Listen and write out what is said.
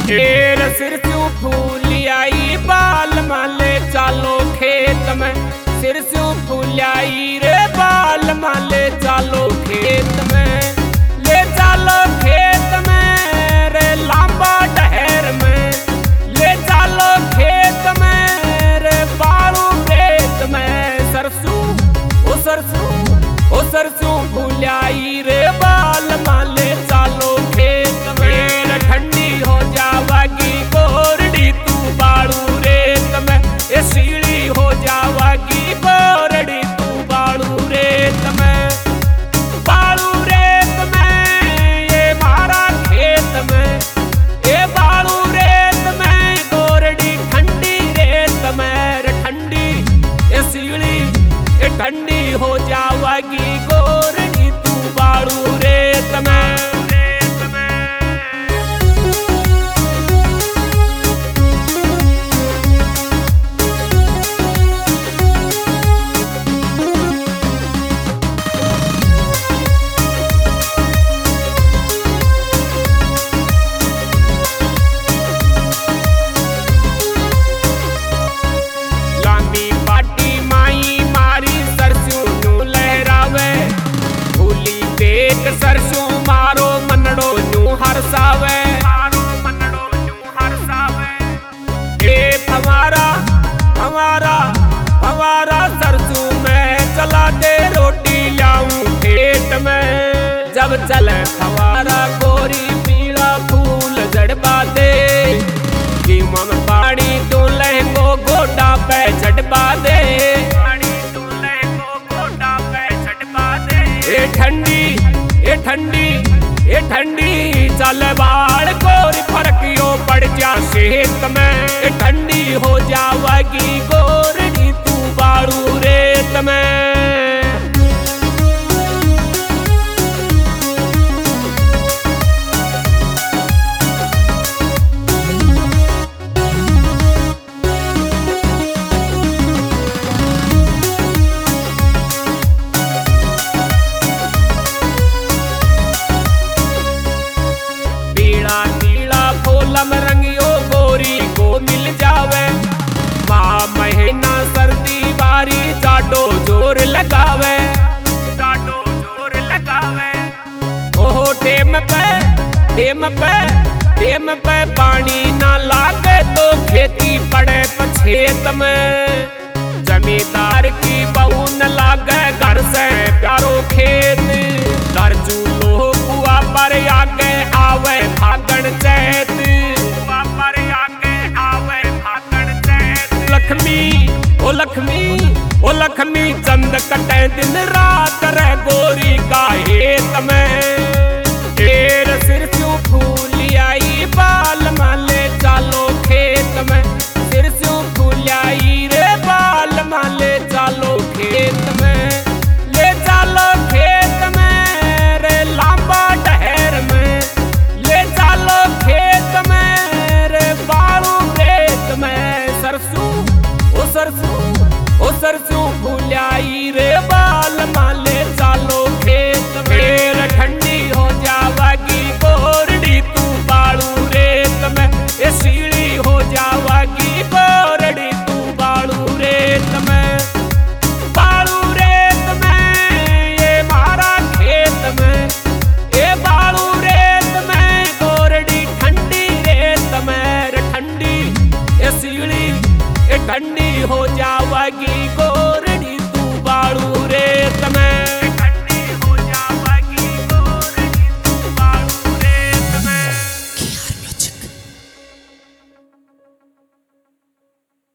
ढेर सिर से फूल आई बाल माले चालो खेत में। सिर से फूल आई रे बाल माले चालो खेत में। ले चालो खेत में रे लांबा डहर में। ले चालो खेत में रे बालू खेत में। सरसों ओ सरसों ओ सरसों फूल आई रे बाल माले चालो खेत में। ठंडी हो जावागी गोरड़ी तू बाड़ू रेत में। ये सीढ़ी हो जावागी गोरड़ी तू बाड़ू रेत में। बाड़ू रेत में ये मारा खेत में। ये बाड़ू रेत में गोरड़ी ठंडी रेत में। रे ठंडी ये सीढ़ी ये ठंडी हो जावागी गोरड़ी तू बाड़ू रेत में। सरसों मारो मनड़ो नू हरसावे। मारो मनड़ो नू हरसावे। खेत हमारा हमारा हमारा सरसों में चला दे रोटी लाऊं खेत में। जब चले हमारा गोरी पीला फूल जड़बा दे। कीमा में पानी तो लहंगो गोटा पे झटपा दे। पानी तो लहंगो गोटा पे झटपा दे। ए ठंडी ये ठंडी ये ठंडी चल बाड़ गोरी फरकियो पड़ जा सेहत में। ये ठंडी हो जावागी गोरड़ी तू बाड़ू रेत में। रंगियो गोरी को मिल जावे। माँ महीना सर्दी बारी जाडो जोर लगावे। जाडो जोर लगावे। ओहो टेम पे पानी ना लागे तो खेती पड़े पछेत में। जमींदार की बहू न लागे घर से प्यारो खेत। घर चूल्हो कुआ पर आगे आवे फागण चैत। ओ लक्ष्मी चंद कटे दिन रात रे गोरी का हेत में। ढेर सिर से फूल आई बाल माले चालो खेत में। सिर से फूल आई रे बाल माले चालो खेत में। ले चालो खेत में रे लांबा डहर में। ले चालो खेत में रे बालू खेत में। सरसों ओ सरसों ओ सरसों फूल आई रे बाल माले चालो खेत में। ठंडी हो जावागी गोरड़ी तू बाड़ू रेत में। ये सीढ़ी हो जावागी गोरड़ी तू बाड़ू रेत में। बाड़ू रेत में ये मारा खेत में। ये बाड़ू रेत में गोरड़ी ठंडी रेत में। ठंडी ये सीढ़ी ये ठंडी हो जावागी गो